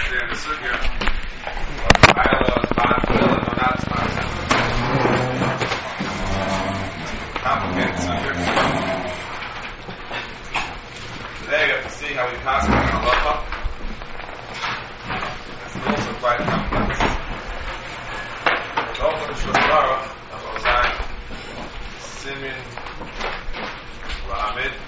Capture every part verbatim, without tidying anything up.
yesterday in the sugya. Milo is not Tefillin or not Tefillin. Complicated sugya. Today you have to see how we pass on halacha. It's also quite complex. The Open Shulchan Aruch, Simin Lamed.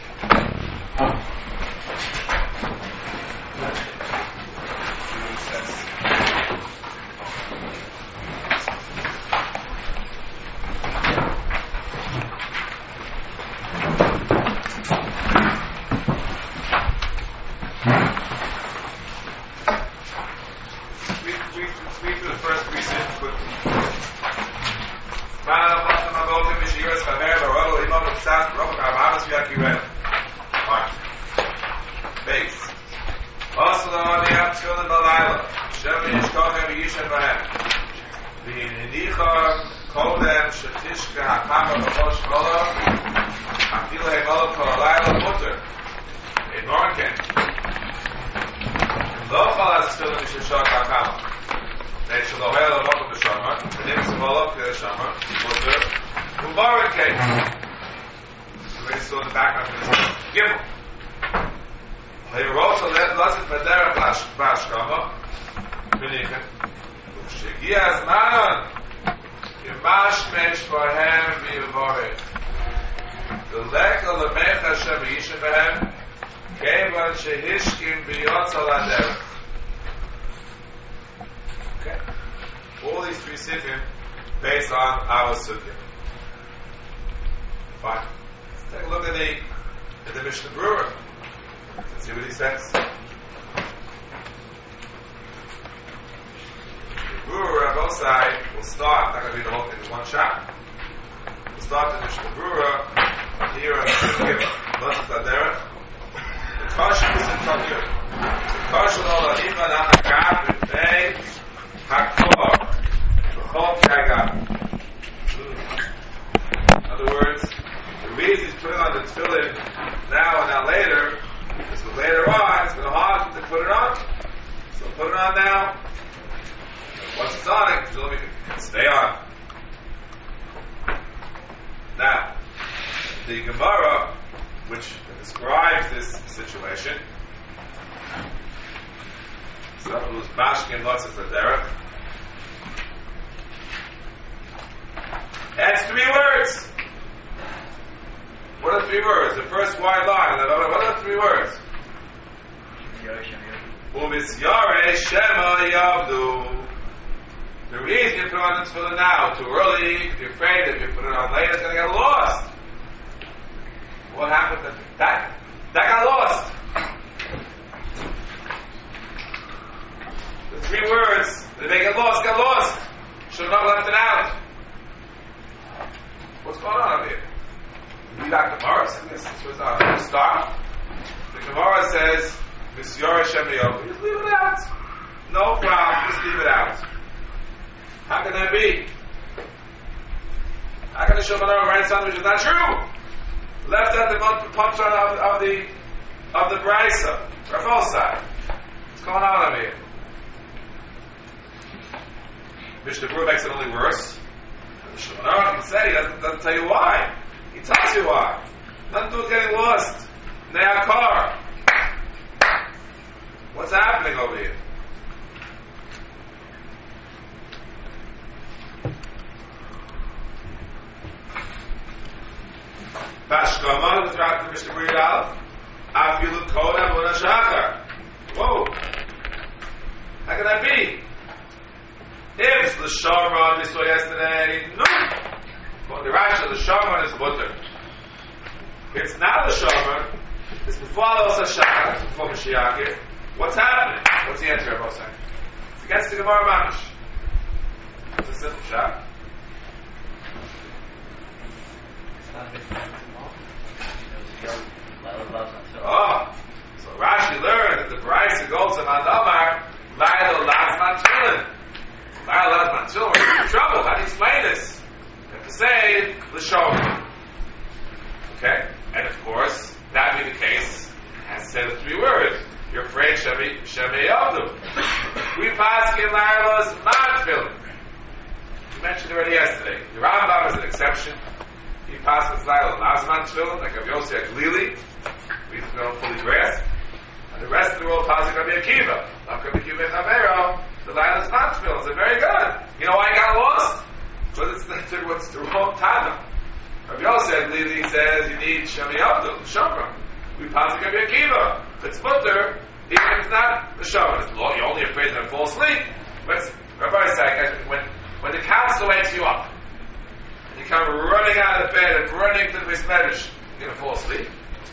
Say the three words. You're afraid Shemi Shemi Yavdu. We pass in Laila's non-tefillin. We mentioned already yesterday. The Rambam is an exception. He passes Laila Laila's non-tefillin, like Rabbi Yossi Aglili. We don't fully grasp. And the rest of the world passes Rabbi Akiva. Rabbi Akiva Chavero. The Laila's non-tefillin. They're very good. You know why I got lost? Because it's the, it's the wrong Tana. Rabbi Yossi Aglili says you need Shami Abdul, Shomra. We pass Rabbi Akiva. It's mutter. Even if it's not the show, it's law, you're only afraid that I fall asleep. But Rabbi said, when when the council wakes you up, and you come running out of bed and running to the Bismedish, you're going to fall asleep?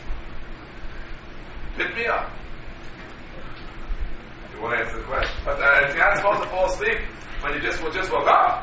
Pick me up. You won't answer the question. But uh, if you're not supposed to fall asleep when you just, well, just woke up,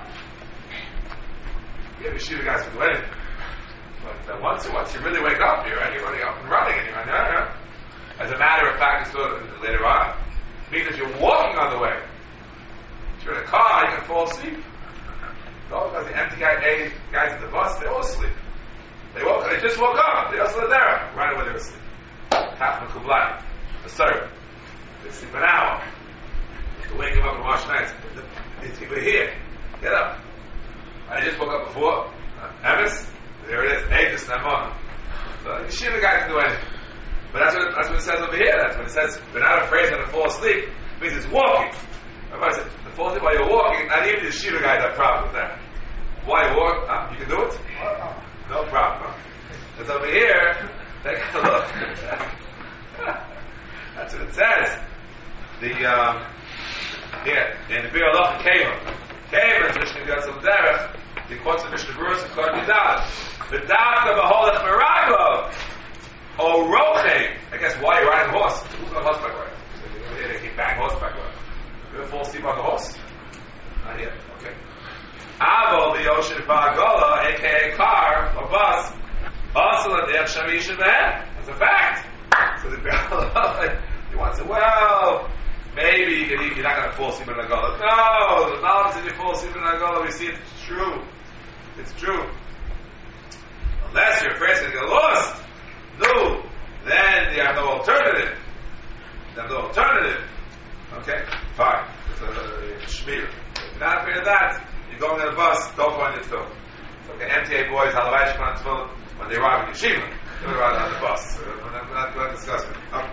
you Yeshiva guys can do anything. But uh, once, once you really wake up, you're already running up and running, and you're running, yeah, yeah. As a matter of fact, it's sort of later on. It means if you're walking on the way, if you're in a car, you can fall asleep. Those are the empty guy, eight guys in the bus, they all sleep. They woke they just woke up, they also there, right away they were asleep. Half of Kublai, the servant. They sleep an hour. You wake them up and wash nights. We're here. Get up. I just woke up before. Uh, Emes, there it is. Eight is Namon. So Yeshiva guy can do anything. But that's what, it, that's what it says over here. That's what it says. We're not afraid that to fall asleep. It means it's walking. Everybody said, to fall asleep while you're walking, not even the Shiva guys have a problem with that. While you're walking, huh? You can do it? No problem. Huh? It's over here. Take a look. That's what it says. The, um, here, in the Bir Allah Keva. Keva is Mishnah Gyotzal Derech. He quotes the Mishnah Berurah and Kod Yidad. The Dafka B'holech Meraglo. Oh, Roche! I guess why you're riding a horse. Who's on horseback ride? They keep bang horseback ride. You ever fall asleep on the horse? Not yet. Okay. Avo the ocean Ba'agola, aka car or bus, also the Dech Shamisha Man. That's a fact. So the he wants to, well, maybe you can, you're not going to fall asleep in the Agola. No, the knowledge that you fall asleep in the Agola, we see it's true. It's true. Unless you're afraid to get lost. No, then you have no alternative. You have no alternative. Okay, fine. It's a, a shmir. If you're not afraid of that, you're going on a bus, don't go on your film. Okay, M T A boys, Halavai Shemon Tzvon, when they arrive in Yeshiva, they arrive on the bus. We're not, we're not going to discuss it. Okay.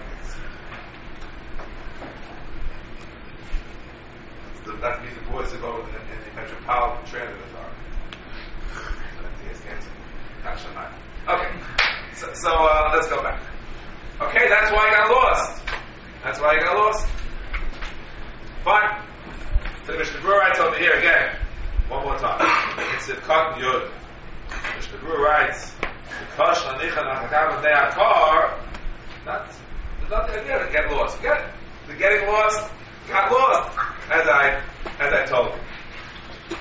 So that means the boys to go in, in the metropolitan transit authority. Not Shemai. Okay. So, so uh, let's go back. Okay, that's why I got lost. That's why I got lost. Fine. So the Mishnah Berurah writes over here again. One more time. It's a Cotton Yud. Mishnah Berurah writes, Because Shanicha Nachakav De'akar, that's not the idea to get lost. Get it? The getting lost, got lost, as I, as I told you.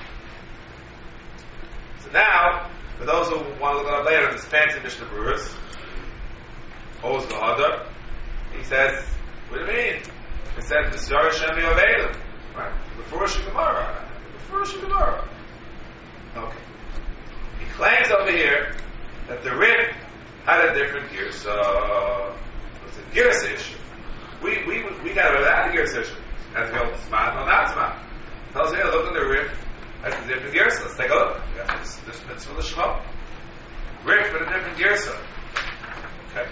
So now, for those who want to look up later in this fancy Mishnah Berurahs, Oz V'Hadar, he says, what do you mean? He said, the Zara Shem Yovelim. Right? The Furush Gemara. The Furush Gemara. Okay. He claims over here that the Rif had a different gear. So, it was a gears issue. We, we, we got rid of the gears issue. As we hold Zman or not Zman. Tells you, look at the Rif. That's a different gear. So let's take a look. This, this mitzvah l'shmo. Rif with a different gear. So. Okay.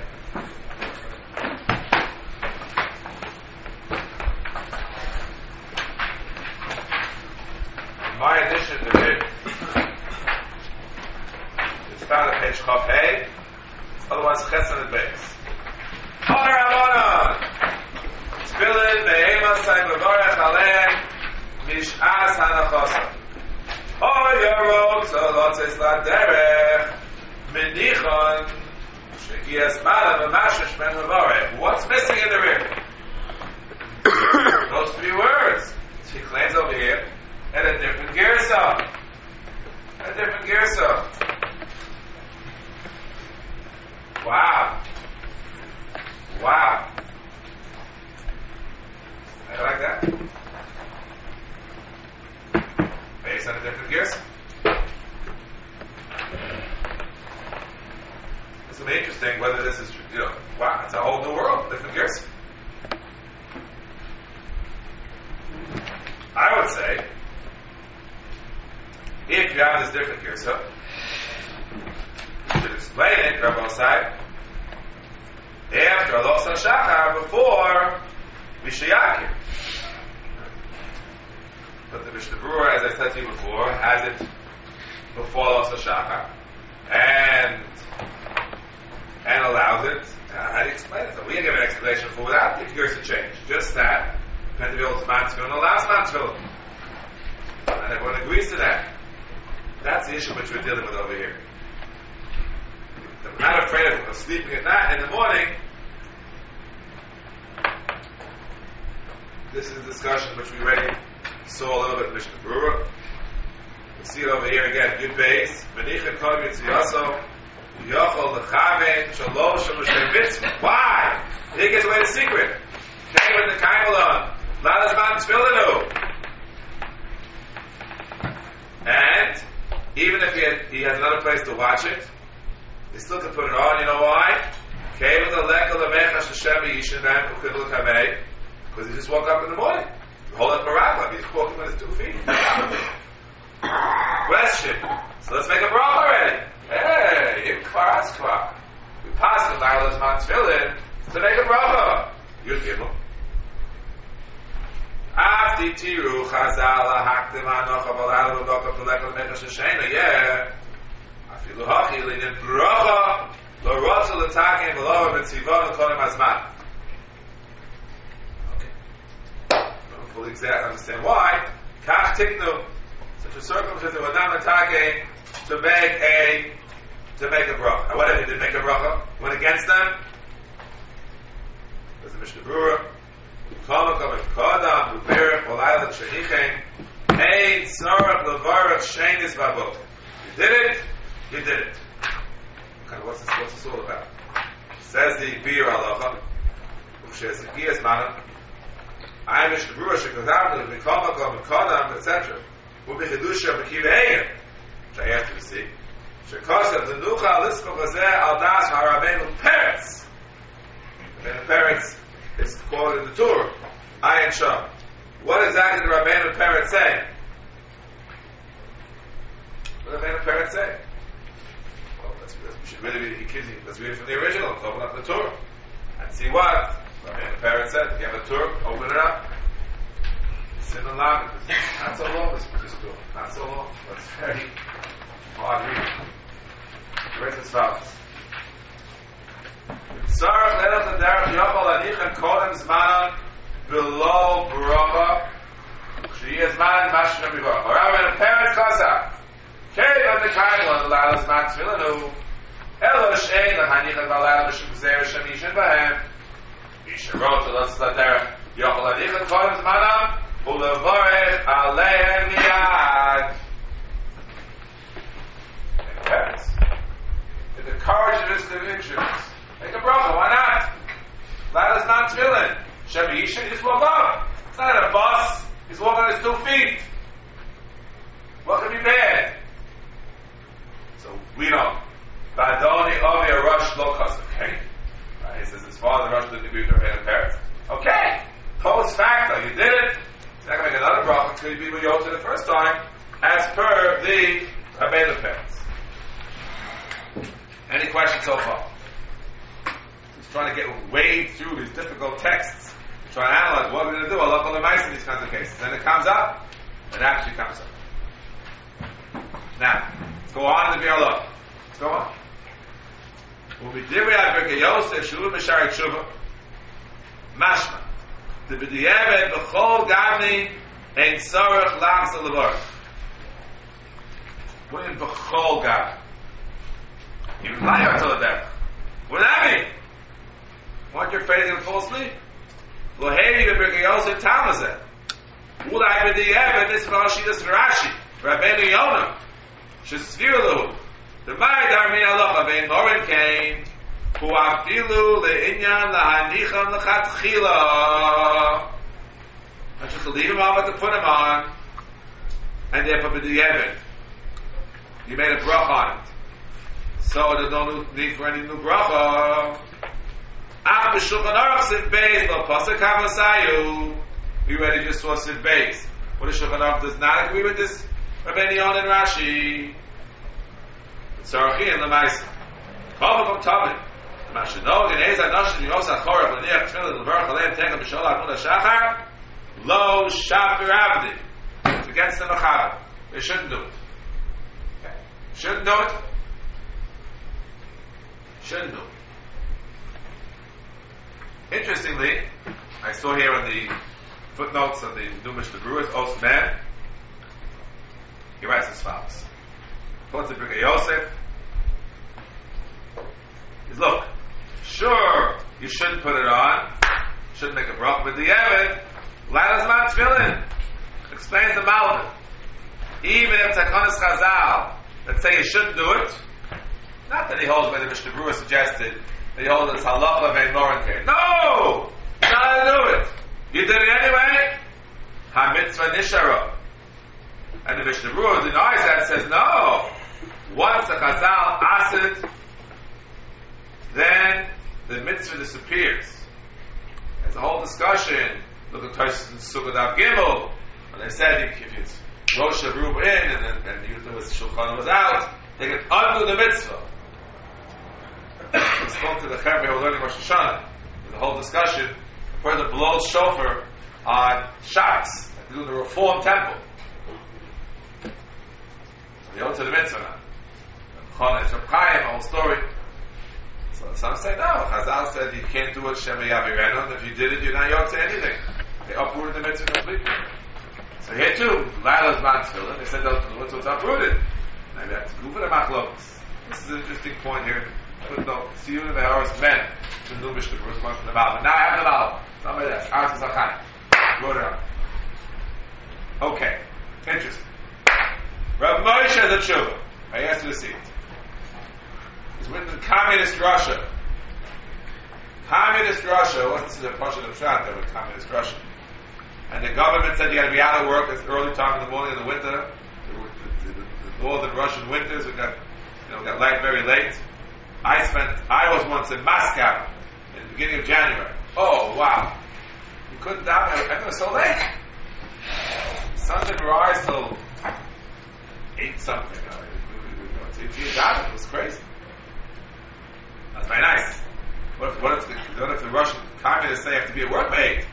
My addition to it is found at page Chaf Hey, otherwise Chesed and Beis. Honor Rabbanon! Tefillin be'ema say mevorech alein mish'as hanachosa. Oh, yorot zolotzes laderech menichon shekias mala v'mashish ben mevorech. What's missing in the rim? Those three words. She claims over here and a different girsa. A different girsa. Wow. Wow. I like that. Based on a different girsa. It's going to be interesting whether this is, you know, wow, it's a whole new world, different girsa. say, if you have this different girsa, you should explain it, Rabbi Osai, after Alos HaShachar, before Mishayakir. But the Mishnah Berurah, as I said to you before, has it before Alos HaShachar, and and allows it. Uh, how do you explain it? So we can give an explanation for without the girsa change. Just that, depending on the Zman Tefillin, the last Zman Tefillin. And everyone agrees to that. That's the issue which we're dealing with over here. I'm not afraid of, of sleeping at night in the morning. This is a discussion which we already saw a little bit in Mishnah Berurah. We see it over here again. Good base. Menichet kol mitziyaso yochol lechaven shalosh shemoshe mitzvah. Why? He gets away the secret. Came with the kaimelon. Ladas man tefillinu. And even if he, had, he has another place to watch it, he still can put it on. You know why? Because he just woke up in the morning. Hold up Barabba. He's walking with his two feet. Question. So let's make a bracha already. Hey, im kvar as kvar. We pass the Ladas man tefillin to make a bracha. You'll give him. After tiru chazal haktem hanocha balal v'dokam v'lekol mechash shena yeah. Afilu hachi l'nin bracha lo rotzu l'takim v'lo v'tzivon l'kolim azman. Okay. I don't fully exactly understand why. Kach tiknu. Such a circumstance of adam atake to make a to make a bracha. What if he did make a bracha? Went against them. There's the Mishnah Berurah. Kama kama kodam uberach olayla shenichen ein tzarach levarach shenis babot. You did it. You did it. Kind of what's this? What's this all about? Says the Bir Halacha. U'shes Giyas Manam. I Mishnah Berurah shekazam the kama kama kodam et cetera. U'bichidusha b'kiveiim. Which I have to see. Shekasav the nucha lispach hazeh al das harabeinu peretz. And the peretz. It's quoted in the Torah. Ayin Sham. What exactly did Rabbeinu Peretz say? What did Rabbeinu Peretz say? Well, let's, we should really read it. Let's read it from the original. Let's open up the Torah and see what Rabbeinu Peretz said. If you have a Torah, open it up. Sin and Lamed. Not so long, this, this Torah. Not so long. That's very hard reading. Where's the spouse? Sarach le'el t'derech yochol anichem kodem zmanon below bracha sheyeh zman mashna b'bracha. Or Rabbeinu Peretz Kazak kevan dekayimon l'ladas man tefillinu elo she'ein l'hanichem b'alad b'shem gzeir shem yishin b'hem yisharot l'las l'derech yochol anichem kodem zmanon u'levarech aleihem miyad. Peretz, in the courage of his convictions, make a bracha, why not? Ladas man tefillin. Shem Yishin, he just woke up. It's not in a bus. He's walking on his two feet. What could be bad? So we know. Badoni Ovi a rush lokas, okay? Uh, he says his father rushed didn't agree with Rabbeinu Peretz. Okay. Post facto, you did it. He's not going to make another bracha. It's going to be with Yota the first time, as per the Rabbeinu Peretz. Any questions so far? Trying to get wade through these difficult texts, trying to analyze what we're going to do. Allah will advise in these kinds of cases. Then it comes up, it actually comes up. Now, let's go on in the Bir Halacha. Let's go on. U'b'divrei Birkei Yosef shulu b'shari tshuva mashma the b'diavad b'chol gavni ein tzarech lachzor levarach. What in b'chol gavni? You lie until the death. What does that mean? Want your face to fall asleep? Lohevi b'Birkei Yosef tamazeh. Ulai b'diavad this Rashi this Rashi Rabbeinu Yonah shesviru the ma'idar min halacha vein morin came who afilu le'inyan lahanicham lechatchila. Not just to leave him on, but to put him on, and therefore b'diavad you made a bracha on it. So there's no need for any new bracha. Af b'shulchan aruch siv beis lo pasuk havasayu. We already just saw siv beis. What the Shulchan Aruch does not agree with this Rabbeinu Yonah and Rashi. Tzarchi and Lemaisa. Kavav of Tavin. Mashinog and Eza Nashin Yosa Chorach Laniach Tefillin Levarach Aleim Tegel B'Shol Admon HaShachar Lo Shapir Avdi. It's against the Machara. They shouldn't do it. Okay. Shouldn't do it. Shouldn't do it. Interestingly, I saw here on the footnotes of the New Mishnah Brewers, Os Man, he writes as follows. According to Birkei Yosef, is look, sure, you shouldn't put it on, shouldn't make a bracha, but the Evid, Lailas Man Tefillin, explains the Malvin. Even if Takanas Chazal, let's say you shouldn't do it, not that he holds where the Mishnah Brewer suggested, that he holds it's halacha vein morin. No! You gotta do it. You did it anyway? Ha-mitzvah nishara. And the Mishnah Brewer denies that, says no. Once the Chazal asked, then the mitzvah disappears. There's a whole discussion. Look at Toshis and Sukkot Av Gimel. When they said if it's Rosh Hashanah in and then and there was Shulchan was out, they can undo the mitzvah. We spoke to the Chevre who were learning Rosh Hashanah. There's a whole discussion. A person blows shofar on Shabbos, like they do in the Reform Temple. They go to the mitzvah now. Chana and Chaim, the whole story. So some say no. Chazal said you can't do it Shema Yavirenu, and if you did it, you're not yoked to anything. They uprooted the mitzvah completely. So here too, Lailas Man Tefillin, they said don't do it, so it's uprooted. Maybe that's good for the machlokes. This is an interesting point here. But no, see you in the hours men. The new Mishnah Berurah comes from the Malvin. Now I have the Malvin. Somebody else. Ours is Achai. Wrote it up. Okay. Interesting. Rav Moshe has a tshuva. I asked you to see it. It's written in Communist Russia. Communist Russia wasn't the Pasha of Pshat, they were Communist Russia. And the government said you got to be out of work. It's early time in the morning in the winter. The, the, the, the northern Russian winters, we got, you know, got light very late. I spent, I was once in Moscow in the beginning of January. Oh, wow. You couldn't down there. I was so late. The sun didn't rise till eight something. You know, it was crazy. That's very nice. What if, what if, the, what if the Russian communists say you have to be at work by eight?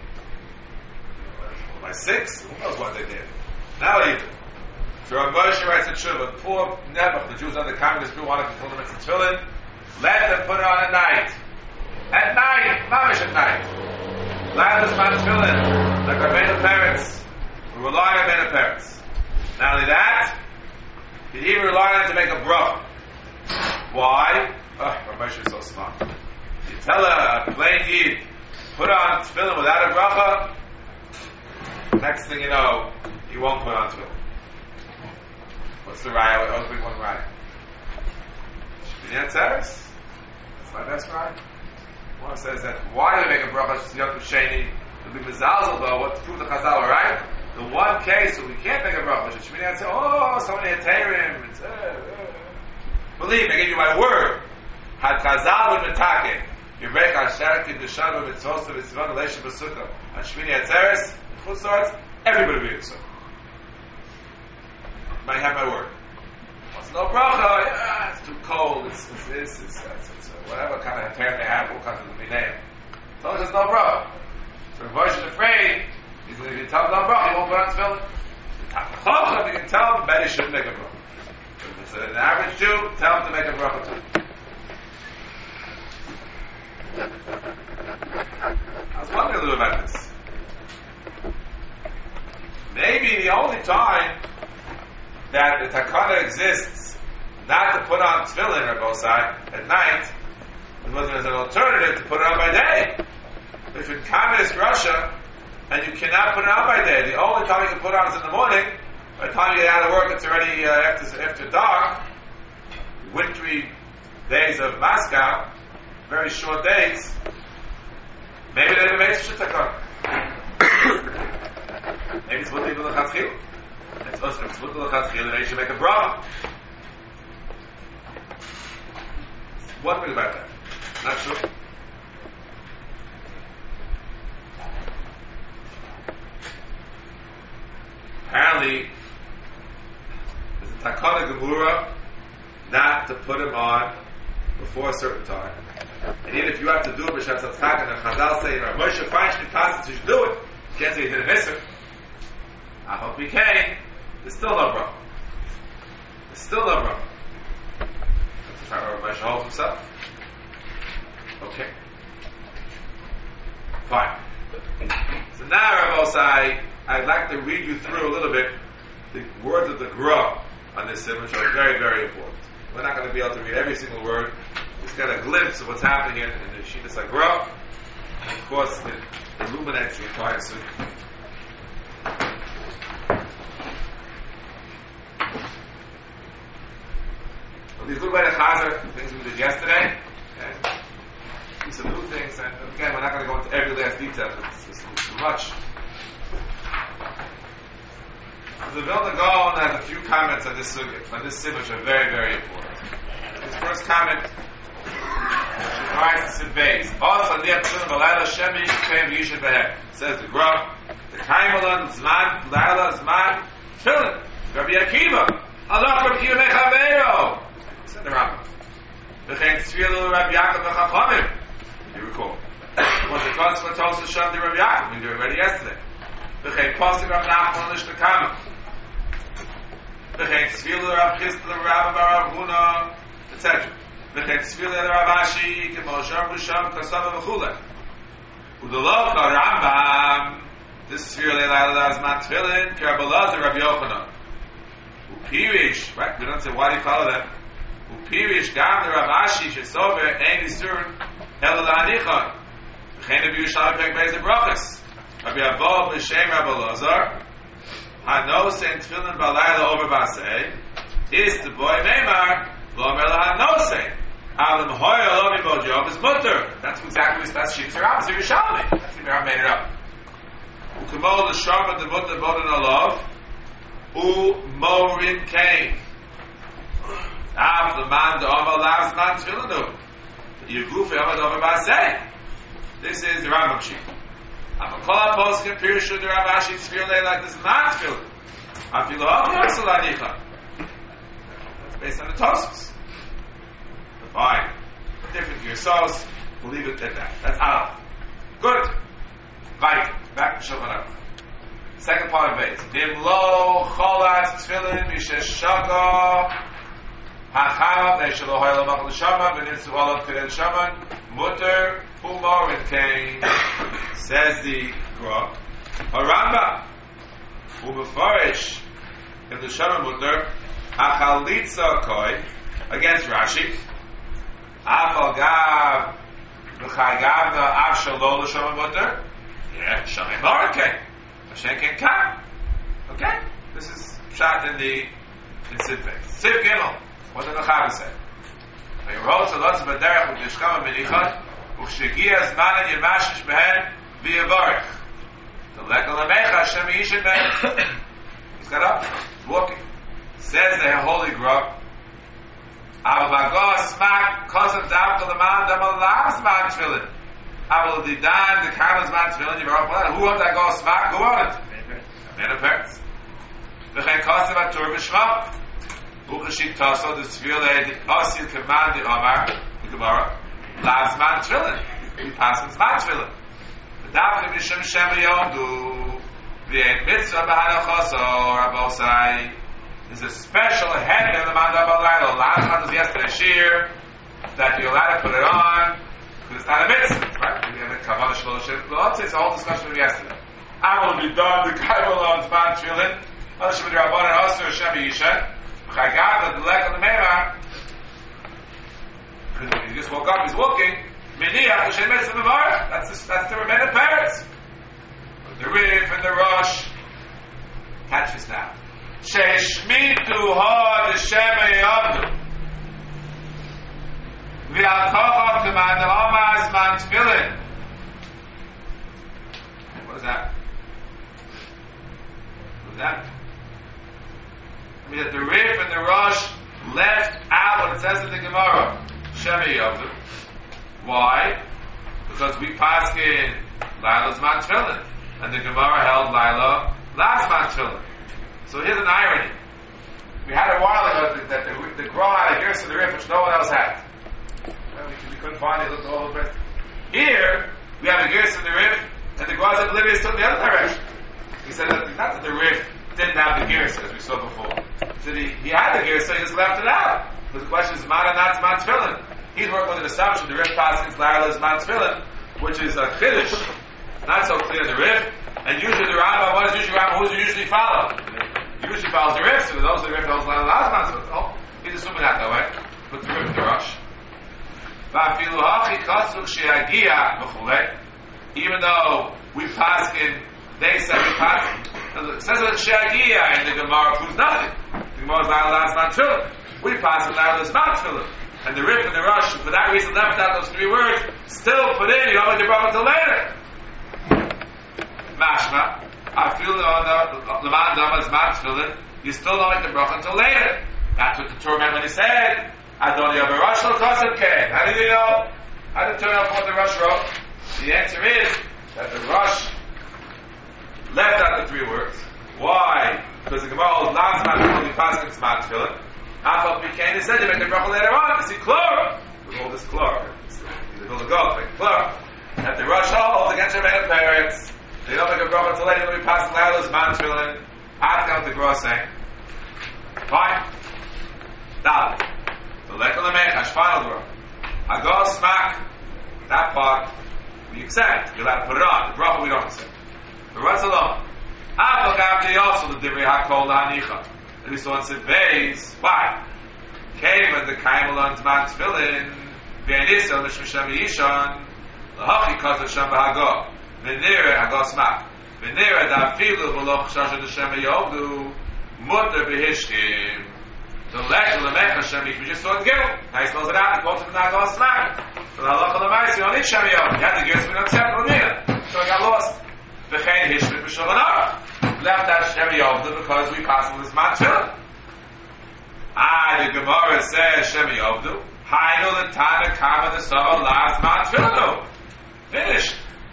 By six? Who knows what they did? Now what do you do? So Rav Moshe writes a tshuva. Poor Nebuch, the Jews under the communists who wanted to pull them into tefillin. Let them put it on at night. At night! Mamish at night. Lailas Man Tefillin. Like our Beta parents. We rely on Beta parents. Not only that, you even rely on them to make a bracha. Why? Oh, Rav Moshe is so smart. You tell a plain Yid, put on tefillin without a bracha, next thing you know, you won't put on tefillin. What's the raya? I'll bring one raya. Shmini Atzeres? That's my best raya. One says that why do they make a bracha? It's Yom Tov Sheni. It'll be Mezalzel though. What to prove the Chazal, right? The one case where we can't make a bracha is Shmini Atzeres. Oh, so many Heterim. It's uh, uh. Believe me, I give you my word. Had Chazal with Metaken. Yirek Asher Kiddushan with Mitzvos of Mitzvah Leisha B'Sukkah. And Shmini Atzeres, Chutzorts, everybody will be in Sukkah. I have my word. What's no bracha? Yeah, it's too cold. It's, it's this. It's, it's, it's uh, whatever kind of hair they have. What kind of the name? As long as there's no bracha. So if Moshe is afraid, he's going to tell him no bracha. He won't put on tefillin. If you can tell him, bet he shouldn't make a bracha. If it's an average Jew, tell him to make a bracha too. I was wondering a little about this. Maybe the only time that the takana exists not to put on tefillin or bosai at night is when there's an alternative to put it on by day. If in communist Russia and you cannot put it on by day, the only time you can put it on is in the morning. By the time you get out of work, it's already uh, after after dark. Wintry days of Moscow, very short days. Maybe they have a major takana. Maybe it's what they do the chatzchil. It's us. It's what the chatzchil, and they should make a bracha. What thing about that? Not sure. apparently there's a Takana Gemura not to put him on before a certain time. And even if you have to do it, B'Shem Tzadchak, and the Chazal say, Rav Moshe Feinstein passed, you should do it. You can't say you didn't miss it. I hope we can. There's still no problem. There's still no problem. That's how Rav Moshe holds himself. Okay. Fine. So now, Rav Osai, I'd like to read you through a little bit the words of the Gra on this sim, which are very, very important. We're not going to be able to read every single word. Just get a glimpse of what's happening in, in the Shittas HaGra. And of course, it illuminates the entire suit. Well, these good way to chazer, things we did yesterday. Okay? Do some new things, and again, we're not going to go into every last detail because it's just too much. The Vilna Gaon has a few comments on this sugya, on this sim, which are very, very important. His first comment writes in base. Also, Liat Tzulim Alayla Shemi K'em Yishet Behem. Says the Gra, the Kaimalan Zman Layla Zman Tefillin. Rabbi Akiva. Allah Rabbi Akiva Mechaveiro. Said the Rambam. V'chein Tzvilu Rabbi Yaakov V'chachamim. You recall. Was the consequence also shown to Rabbi Yaakov? We did it already yesterday. V'chein Pasuk Rav Nachman L'Shtakama. V'chein Tzvilu Rav Chisda Rav Bar Huna, et cetera. V'chein Tzvilu Rav Ashi K'moshar B'Sham Kasava V'chule. U'doloka Rambam this Tzvilu Leila Azman Tefillin K'Rabbalazar Rav Yochanan. U'pirish, right? We don't say why do you follow them. U'pirish Gam the Rav Ashi Shesover Ein Yisurin Ela La'anichon. V'chein Rabbi Yushalom Pek Beis Brachas. Rabbi Avol B'Shem Rabbalazar Hanose and Tefillin Balayla over Basei is the boy Neymar V'omer Hanose Alam Hoya Lomi Bojob is mutter. That's exactly what that's Shitzer Rabbis or Yerushalmi. That's the Ram made it up. U'kamol L'Shama the mutter Bodan Olav U'morin Kain Av the man the Omer Lavs Man Tefillinu Yegufi Omer over Basei. This is the Rambam sheet. I'm a call up post can Pirshu the Rav Ashi Tzvil like this not Tzvil. I feel also Lanicha. That's based on the Tosfos. Fine. Different to yourselves. We'll leave it at that. That's Aleph. Good. Right. Back to Shulchan Aruch. Second part of base. Nimlo Cholat Tzvilin Mishesh Shaka Hachalav Neshalo Hoyla Machal Shaman Benitzu Olav Kedel Shaman Mutter Umorin Kain. Says the Gra, Haramba, Umefarish, in the Shaman Mutter, Achalitza Koi, against Rashi, Afal Gav, V'chagav the Av Shalol Shaman Mutter, yeah, Shamay Marake, Hashem can come. Okay? This is shot in the in Siv Beis. Siv Gimel, what did the Chavis say? V'yirot Zalotz B'derech V'yishkama Menichot, U'chshegia Zman and Yemashish Behen, V'yavarech. The lekal amecha Hashem yishin ben. He's got up. He's walking. Says the Holy Gra. Aval bago smak kosav davka leman damal lavs man tefillin. Aval didan the kanas man tefillin. Yivarach. Who wants that go smak? Who wants it? Man of parents. V'chein kosav atur b'shma. Uchashik taso the tefillin the asil keman the amar the Gemara lavs man tefillin. He passes man tefillin. Davening Mishum Shem Yomdu V'en Mitzvah B'Hanachos or Abosai is a special head in the Manda Balayla. Last month was yesterday Shir that you're allowed to put it on because it's not a mitzvah, right? We have a Kavanah Shlosh Shem. Well, it's a whole discussion of yesterday. I will be done the Kaibalon Zman Tefillin. Other Shem Rabbanan Osir Shem Yishet Chagav the Lek on the Meira. He just woke up. He's walking. That's the, that's the remaining parents. The Rif and the Rosh. Catch this now. Sheshmitu ha d'Shem yavdu. V'alkochot k'man omaz man tefillin. What is that? What is that? I mean that the Rif and the Rosh left out what it says in the Gemara. Shem yavdu. Why? Because we pass in Laila's man tefillin, and the Gemara held Laila last man tefillin. So here's an irony. We had a while ago that, that the, the Gra had a Gersa of the Rif which no one else had. Well, we, we couldn't find it, looked all over it. Here, we have a Gersa of the Rif, and the Gra is oblivious to the other direction. He said that not that the Rif didn't have the Gersa, as we saw before. He said he, he had the Gersa, he just left it out. Because the question is, Mana not Man Tefillin. He's working with an assumption, the Rif passes Lara is Man Tefillin, which is a Chiddush. Not so clear in the Rif. And usually the Rambam, what is usually Rambam? Who does he usually follow? He usually follows the Rif, so those the Rif follows Lara is Man Tefillin. Oh, he's assuming that that way. Put the Rif in the rush. Even though we pass in, they say we pass in, it says that Sheagia in the Gemara proves nothing. The Gemara is not last man tefillin. We pass in now this man tefillin. And the Rif and the Rush, for that reason, left out those three words, still put in, you don't make the bracha until later. Mashma, I feel on the Leman Dama is man tefillin, you still don't make the bracha until later. That's what the Torah meant when he said, Adon Yav Rush Lo Kosev Ken. How did you know? How did it turn out what the Rush wrote? The answer is that the Rush left out the three words. Why? Because the Gemara holds last man tefillin, we pass in man tefillin. Afal Pikain is said you make the bracha later on. You see Klor. We call this Klor. You build a goat, make Klor. That the Rush holds against your many parents. They don't make a bracha until later when we pass Laila's man tefillin. Ask out the Gemara saying. Fine. Dalit. The Lekol Amechash, final bracha. Agos Smak. That part we accept. You're allowed to put it on. The bracha we don't accept. The Rush alone. Afal Gavdi also the Divrei HaKol Hanicha. And we saw in Sivbeis, why? Came when the Kaimelon's man tefillin, V'yanisa Mishmishem Yishon, L'hachi Kaz Hashem B'Hago, V'nira Hago Smak, V'nira Da'afilu V'loch Shasha D'Shem Yovdu, Mutter B'Hishkim, the Lekol Lemech Hashem Yishkim, we just saw it in Gimel. Now he spells it out, he quotes it from Hago Smak. So the Halacha L'Mais, you don't need Shem Yovdu. You have the Gersa, we don't accept it, so I got lost. V'chein Hishkim B'Shulchan Aruch. Left out Shem Yovdu because we pass on this man tefillin. Ah, the Gemara says Shem Yovdu. Hainu the Tana Kama the Sava last man tefillin. Finished.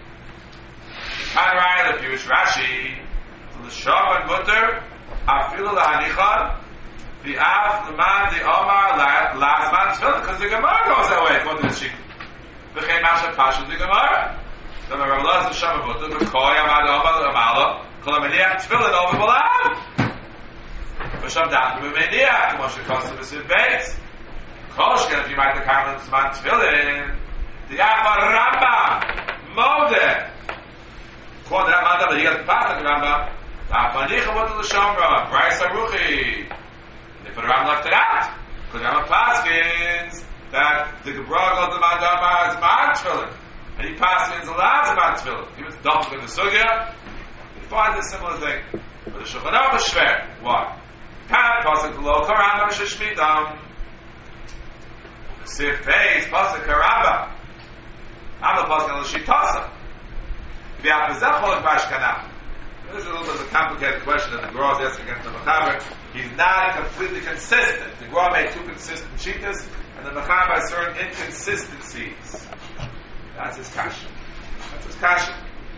Tanrai the Pirush Rashi. The Shav and Mutter. Afilu lahanichad. The Af the man the Omar last man tefillin because the Gemara goes that way. According to the Shik. The Chen Masha Pasha the Gemara. The Rav Elazar Shem Mutter. The Koy Amad Omar the Amala. Kol Amaniach tefillin over Balaam. V'sham da'at b'maniach, K'mo she'kosim b'Sivbeis. Kol shken, if you might the Kaimelon Zman tefillin, the Afar Rambam, Modeh. Quote that Mandam, but he got the path of the Rambam. V'afanicha mutter l'shomra, Bryce Aruchi. They put the Rambam left it out. Because the Rambam paskins that the Gebra goes to Mandam as man tefillin. And he paskins the last man tefillin. He was dumped in the Sugya. Find a similar thing. But the Shulchan Aruch is shver. Why? Kan pasuk lo karamba sheshmidam. Sif pays pasuk karamba. I'm the pasuk lo shitasa. V'apazach hol bashkana. This is a little bit of a complicated question that the Gemara is asking against the Mechaber. He's not completely consistent. The Gemara made two consistent shitas, and the Mechaber has certain inconsistencies. That's his kasha. That's his kasha.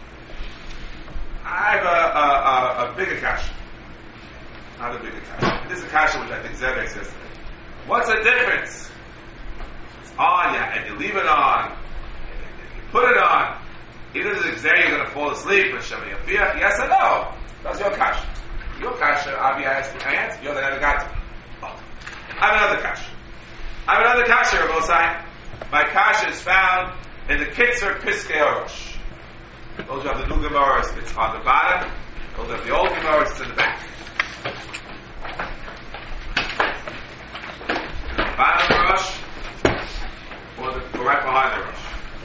I have a, a, a, a bigger kasha. Not a bigger kasha. This is a kasha which I think Zebek says today. What's the difference? It's on, yeah, and you leave it on. You put it on. Either the next day you're going to fall asleep with Shema Yafiach, yes or no? That's your kasha. Your kasha, Avi, I asked, I answered. You're the guy that got to. Oh. I have another kasha. I have another kasha, Rabbi Osai. My kasha is found in the Kitzer Piskei Orosh. Those who have the new Gemaras, it's on the bottom. Those who have the old Gemaras, it's in the back. The bottom of the Rosh, or, the, or right behind the Rosh.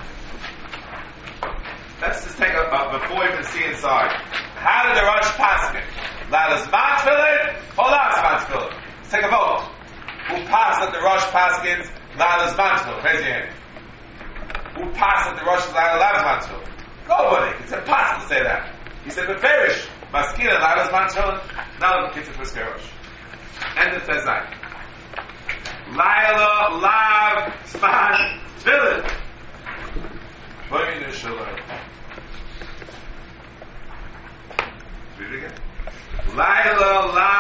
Let's just take a, a before you can see inside. How did the Rosh pass it? Ladas man tefillin or last man tefillin? Let's take a vote. Who passed at the Rosh paskins? Ladas man tefillin. Raise your hand. Who passed at the Rosh ladas man tefillin? Nobody. It's impossible to say that. He said, but perish. Maskina, Ladas man tefillin. None of the kids are for Rosh. End of Tezai. Laila, Lav, Span, Tefillin. What do you mean to show that? Read it again. Laila, Lav,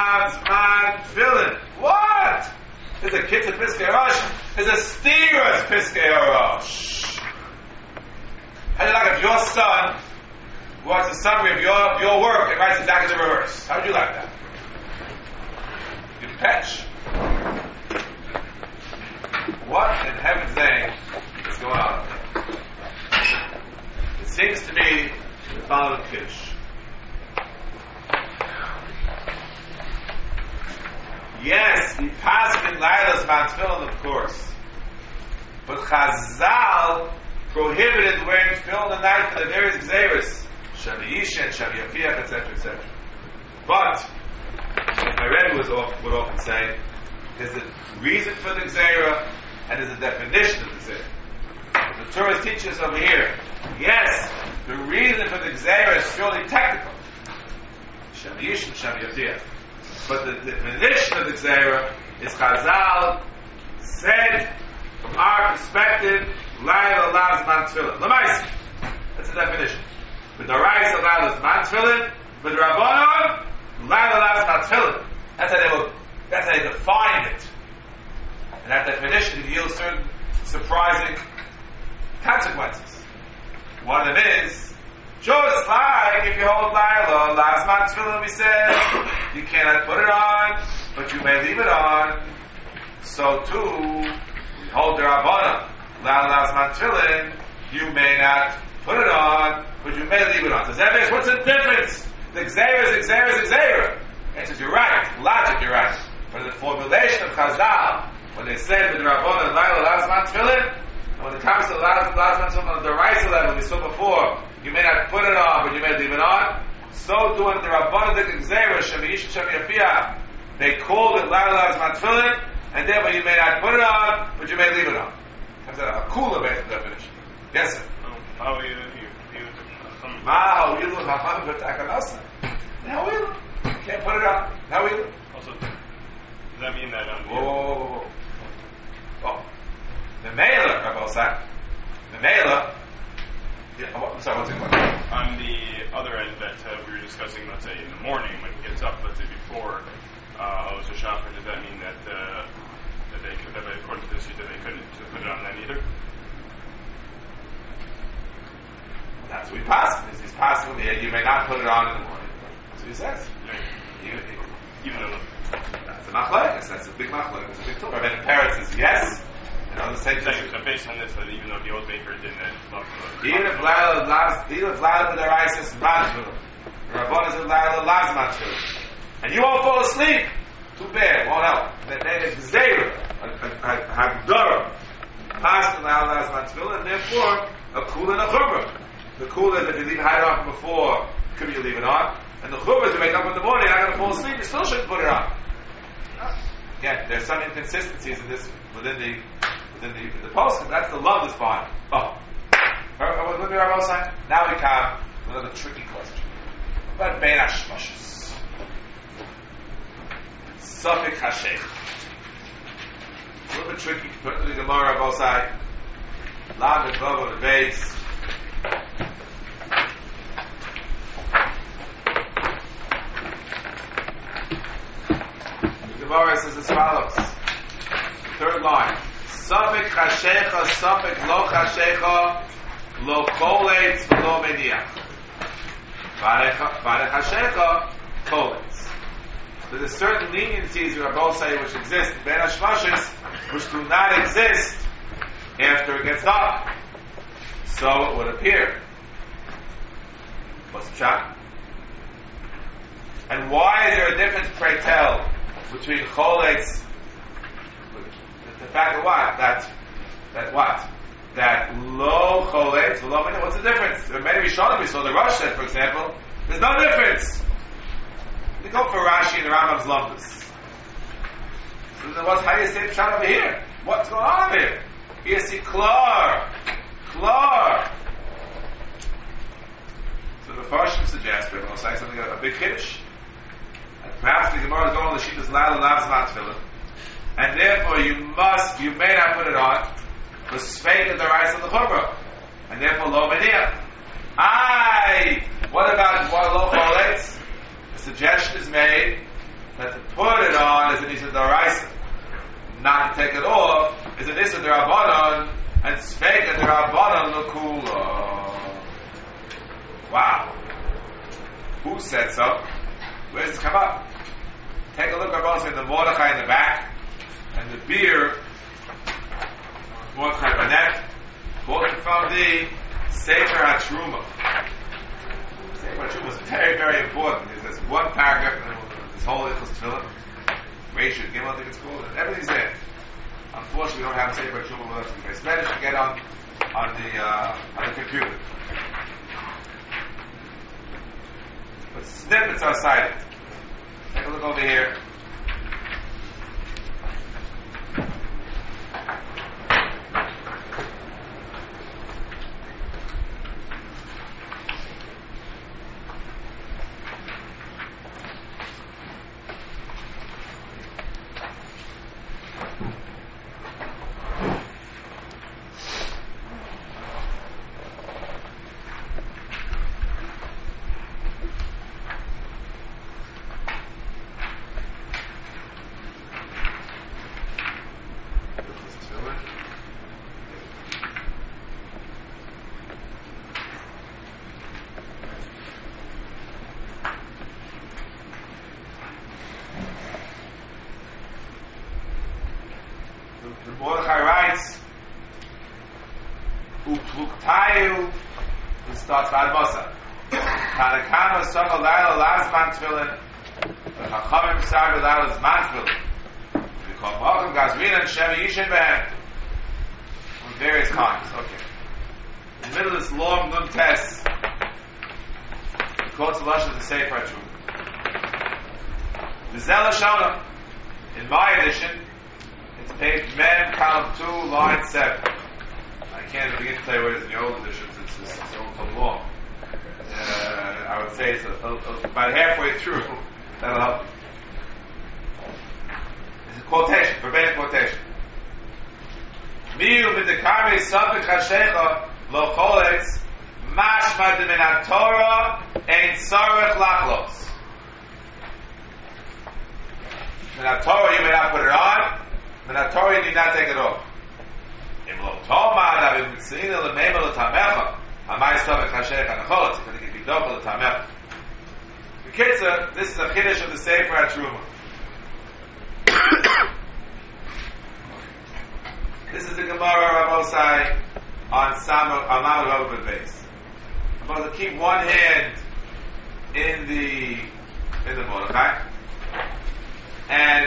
There's a kitzur piskei rosh. There's a stiras piskei rosh. How do you like if your son wants a summary of your your work and writes exactly the reverse? How would you like that? You patch. What in heaven's name is going on? It seems to me the following kiddush. Yes, he passed in Laila's Mantfilin, of course. But Chazal prohibited wearing tefillin the night for the various gzeiros, Shami Yisha and Shami Yafiach, et cetera, et cetera. But, as my Rebbe was off, would often say, there's a reason for the gzeira and there's a definition of the gzeira. The Torah teaches us over here. Yes, the reason for the gzeira is purely technical. Shami Yisha and Shami Yafiach. But the definition of the gzeira is Chazal said, from our perspective, Laila allows man tefillin. L'maisi. That's the definition. With the rice allows man tefillin. With the Rabbanon, Laila allows man tefillin. That's how they will. That's how they define it. And that definition yields certain surprising consequences. One of them is just like if you hold Laila, last man tefillin, we said you cannot put it on, but you may leave it on. So too, we hold the Rabbanon. Last man tefillin, you may not put it on, but you may leave it on. Does that make what's the difference? The gzeira is the gzeira is the gzeira. Answers, you're right. Logic, you're right. But the formulation of Chazal, when they said with the Rabbanon, last man tefillin, and when it comes to last man tefillin on the right level, we saw before, you may not put it on, but you may leave it on. So doing the Rabbanon, the gzeira, Shami Yisha, Shami Yafiach, they called it last man tefillin, and therefore you may not put it on, but you may leave it on. Comes out a cooler basic definition. Yes, sir. How are you? Ma, how you look? How you look? How you look? Can't put it on. How you look? Also, does that mean that on the... Whoa, whoa, whoa, whoa. Oh. The Mela, Rabbi Osai. The Mela... Yeah, oh, I'm sorry, what's it called? On the other end that uh, we were discussing, let's say, in the morning, when he gets up, let's say, before uh, Oz Shafar, does that mean that... Uh, that they could, that according to this, that they couldn't put it on then either? That's what he passes. He's passing here. You may not put it on in the morning. That's what he says. Yeah. Even, even though that's a machlekes. That's a big machlekes. It's a big Torah. Rabbi Peretz says yes, and others say so, so based on this, that even though the old baker didn't love the even if Lila last, even if Lila with the rice is manchul, the Rabbanon is Lila last manchul, and you won't fall asleep. Too bad. Won't help. Then it's gzeira, a hagdara, passing Lila last manchul, and therefore a kula and a chumrah. The kula is if you leave it hide on before, could you leave it on? And the chumrah is you wake up in the morning, you're not going to fall asleep, you still shouldn't put it on. Again, there's some inconsistencies in this within the within the, the post, that's the love that's behind. Oh. What did Rabbi say? Now we come with another tricky question. What about Bein HaShmoshes? Safek HaSheikh. A little bit tricky. Put to the Gemara, Rabbi say. Lav and Vav on the base. The Gemara says as follows. Third line. Safek chashecha, safek lo chashecha, lo koletz, lo meniach. Vare chashecha, koletz. There's a certain leniencies, we are both saying, which exist in Bein HaShmoshes, which do not exist after it gets dark. So it would appear. What's the shot? And why is there a difference, pray tell, between choletz, the fact of what? That, that what? That low choletz, low minute, what's the difference? There are many Rishonim, we saw the Rosh said, for example, there's no difference. You go for Rashi and the Rambam's Lumdus. So then what's, how do you say the shot over here? What's going on over here? Here you see Klar, Klar. So the Farshim suggests, but I'll say something, a big hitch. Perhaps the Gemara is going on the sheet is Lala Lav's not tefillin, and therefore you must, you may not put it on the Sfeik of the rice of the Chumrah, and therefore lo meniach. Aye, what about what lo choletz? The suggestion is made that to put it on is a piece of the rice, not to take it off is an Issa D'Rabbanan and Sveika D'Rabbanan L'Kula. Wow. Who said so? Where does this come up? Take a look at also in the Mordechai in the back and the beer Mordechai Banet quoted from the Sefer HaTruma. Sefer HaTruma is very, very important. There's this one paragraph in this whole Ichus Tefillah, Reshut Gimel, I think it's called, and everything's there. Unfortunately, we don't have Sefer HaTruma with us. It's better to get on on the uh, on the computer. But snippets are cited. Take a look over here. Mordechai writes, Upluktayu, he starts by Admosa. Tanakama Sokal Laila Lazman Tfilin, the Chachamim Sarvi Laila Zman Tfilin. We call Malchum Gazrin and Shema Yishin Behem. From various kinds. Okay. In the middle of this long Nun test, he quotes the Lashon of the Sefer HaTruma. The Zela Shona, in my edition, it's page Mem, column two, line seven. I can't begin to tell you what it is in the old editions. It's just so, so long. Uh, I would say it's a, a, a, about halfway through. That'll help you. It's a quotation, verbatim quotation. Miyu midekami safik hashecha lo choletz mashma de min Torah ein tzarech lachlos. Min Torah you may not put it on. Min Torah you need not take it off. Im lo toma da bim tzina le mema le tamecha amay safik hashecha necholotz because it can be double le tamecha. Bekitzer, this is a chiddush of the Sefer HaTruma. This is the Gemara Rabosai on Sama on Lamed Vav base. I'm supposed to keep one hand in the in the Mordechai, and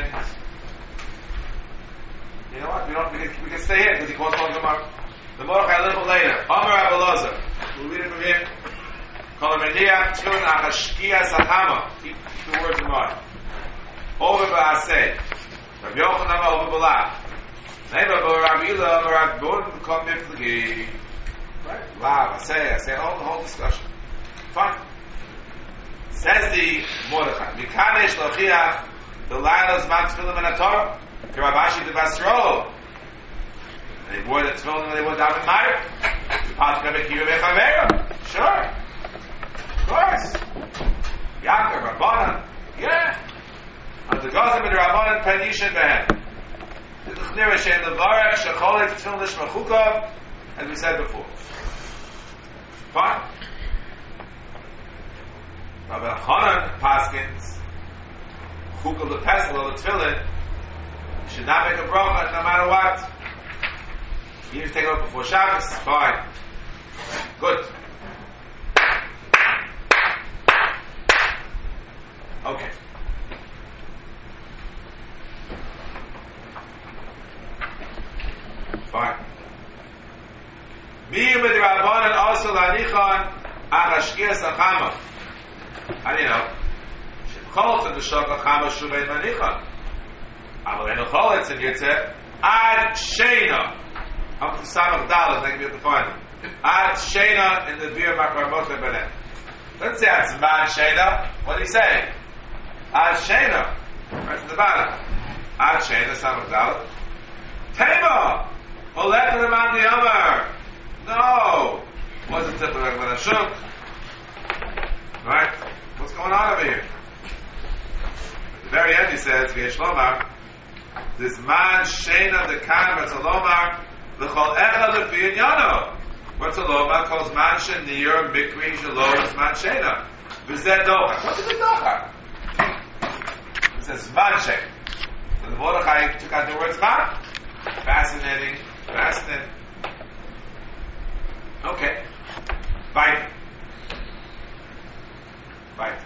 you know what? We don't. We can, we can stay here because he quotes on Gemara. The Mordechai a little bit later. Amar Abelazar. We'll read it from here. Kol Mediach Tun Achashkia Sachama. Keep the words in mind. Over Ba'aseh. Rabbi Yochanan over Balach. Right? Wow, I say, I say, hold the whole discussion. Fine. Says the Mordechai, Mikanesh Lochiach, the Lailas Man Tfilim and Torah, Kirabashi de Basro. They wore the Tfilim and they wore David Meyer. Patka Mekiva Mechavera. Sure. Of course. Yaakov, Rabbanan. Yeah. And the Gazim and the Rabbanan Penishan Behem. As we said before. Fine. Rabbi Hanan Paskins, Chukah the pestle or the tefillin, you should not make a bracha no matter what. You need to take it up before Shabbos. Fine. Good. Okay. Fine. Me with the Rabbanan also lanichon achashkia sachama. How do you know? Shemcholot and the shokach chama shuvein lanichon. Aval enu cholotz and yitzeh ad sheina. Up to Samach Dalet, I can be able to find them. Ad sheina in the beer makar moshe benet. Let's say ad zman sheina. What do you say? Ad sheina. Right from the bottom. Ad sheina Samach Dalet. Tema. Olech leman the Amar. No. What's the tip of Rabban Ashuk? Right? What's going on over here? At the very end he says, V'yesh lomar, This man Shena the Kan Ratzalomar the Chol Echad Lefi Inyano. Ratzalomar calls man Shenir Mikri Shalom man Shena. V'zeh Dochar. What's the Dochar? It says man Shena. So the Mordechai took out the words man. Fascinating. Fascinating. Okay. Bye. Bye.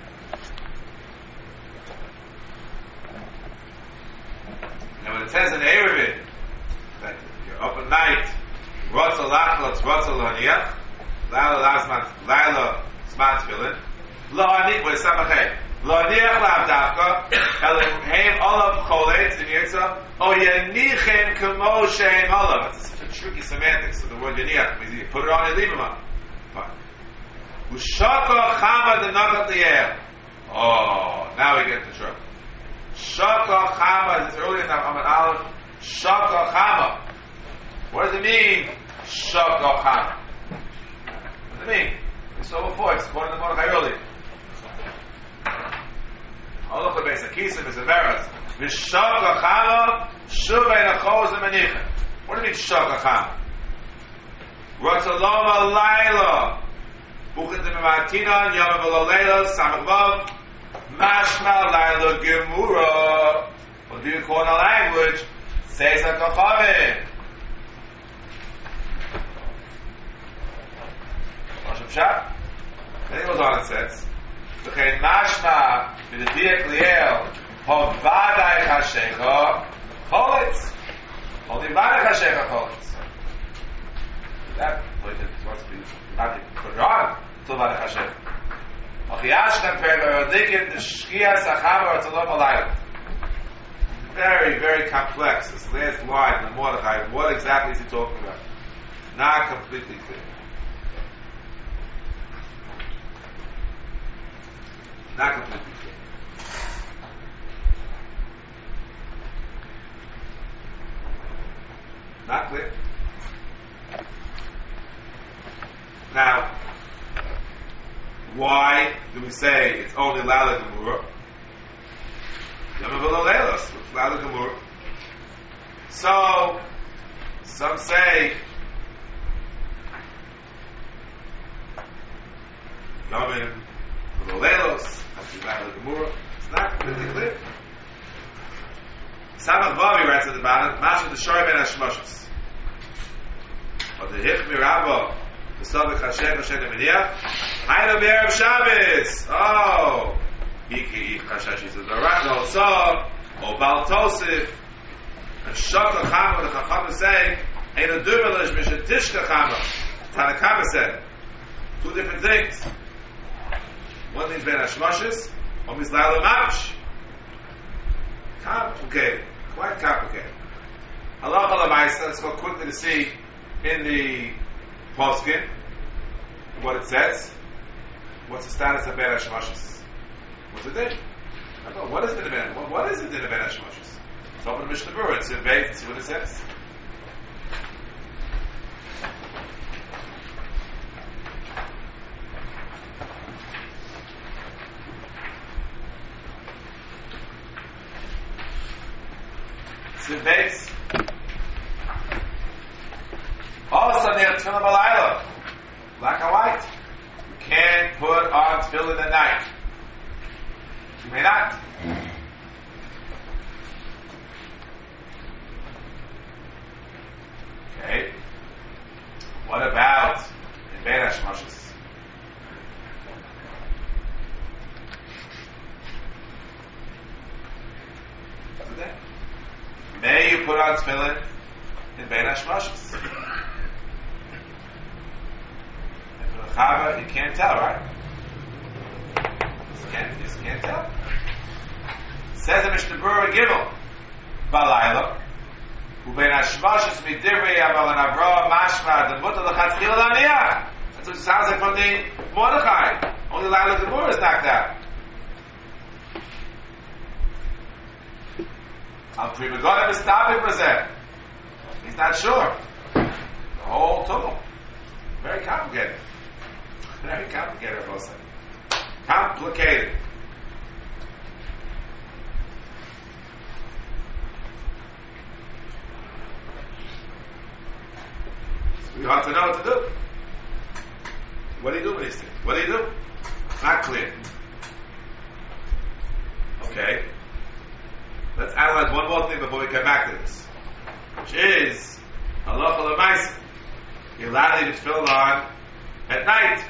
And when it says in Erevin that you're up at night, Rotza Lachlotz, Rotza Loniach, Laila Lasman, Laila Sman Tfilin, Lo Ani, what is Samachay? Lo Aniach Lav Davka, Elohim Olav Choletz in Yitzah, O Yanichem Kamo Shein Olav. That's such a tricky semantics of the word Yaniach. You put it on and leave him on. Fine. Ushaka Chama the Nagat Liel. Oh, now we get into trouble. Shaka Chama, it's earlier in the Amad Aleph. Shaka Chama. What does it mean? Shaka Chama. What does it mean? We saw before, it's according to Mordechai earlier. Allah the base, Akisim is a Veras. V'Shaka Chama, Shuvay Nachos Menichem. What do you mean Shaka Chama? Ratzaloma Laila. Buchet de Mematina, Yom V'Lo Leila, Samach Mashma Laila Gemura. What do you call in a language? Says a Kachavim. Rosh Hashanah. Then it goes on and says, V'chein Mashma V'Diyak Liel Hovadai Chashecha Cholitz. Only Vadai Chashecha Cholitz. That what's to be not put it on until Vadai Chashecha. Very, very complex. This last line in the Mordechai, what exactly is he talking about? Not completely clear. Not completely clear. Not clear. Now, why do we say it's only Lala Gemurah? Yamavilo Leilos, it's Lala Gemurah. So, some say Yamavilo Leilos, that's the Lala Gemurah. It's not completely clear. Samach Vavi writes at the bottom, Masha the Shori Ben Hashmoshes. But the Hich Mirabo, the Sabbath Hashem Hashem Mediach, Hainu Be'erev Shabbos. Oh, Iki Chashash is the Rav Tzor or Baal Tosif and Shaka Chama. The Chacham is saying, Ein Aduvelish Mishet Tishka Chama. Tanakama said two different things. One means Ben Hashmoshes, one means Laila Mamish. Complicated, quite complicated. Halacha L'maisa. Let's go quickly to see in the Poskin what it says. What's the status of Ben Hashmoshes? What's it in? I don't know. What is it in Ben? What, what is it in Ben Hashmoshes? It's open to Mishnah Berurah. It's in Beit. See what it says. It's in Beit. Also near Tefillin B'Layla, black and white. You can't put on tefillin at night. You may not. Okay. What about in Ben Hashmoshes? May you put on tefillin in Ben Hashmoshes? Chava, you can't tell, right? You can't, you just can't tell. Says the Mishnah Berurah Gimel, Balayla, who ben Hashmoshes midivrei aval and Avraham mashma the mutter l'chatzchila l'aniyah. That's what it sounds like from the Mordechai. Only Laila Gemurah is knocked out. Al Primagonim is stopping Brazil. He's not sure. The whole tumult. Very complicated. Very complicated, both sides. Complicated. We have to know what to do. What do you do with these things? What do you do? Not clear. Okay. Let's analyze one more thing before we come back to this, which is halacha l'maisa. You're allowed to leave the tefillin on at night.